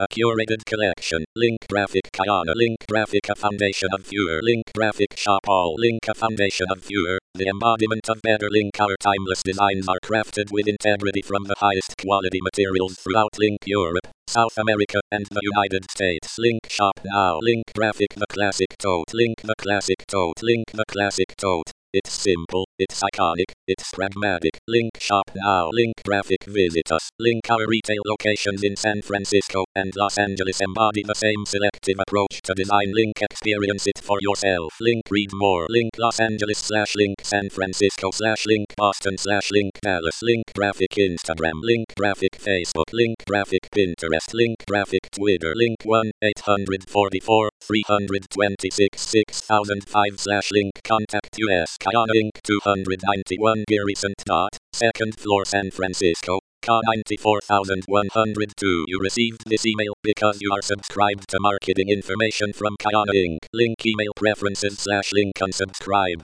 a curated collection. Link graphic Kayana. Link graphic a foundation of viewer. Link graphic shop all. Link a foundation of viewer. The embodiment of better link. Our timeless designs are crafted with integrity from the highest quality materials throughout Link Europe, South America, and the United States. Link shop now. Link graphic the classic tote. Link the classic tote. Link the classic tote. It's simple, it's iconic, it's pragmatic. Link shop now. Link graphic visit us. Link our retail locations in San Francisco and Los Angeles embody the same selective approach to design. Link experience it for yourself. Link read more. Link Los Angeles / link San Francisco / link Boston / link Dallas. Link graphic Instagram. Link graphic Facebook. Link graphic Pinterest. Link graphic Twitter. Link 1-844 326 6005 / link contact us. Kayana Inc. 291 Garrison. 2nd floor San Francisco. Ka 94102. You received this email because you are subscribed to marketing information from Kayana Inc. Link email preferences / link unsubscribe.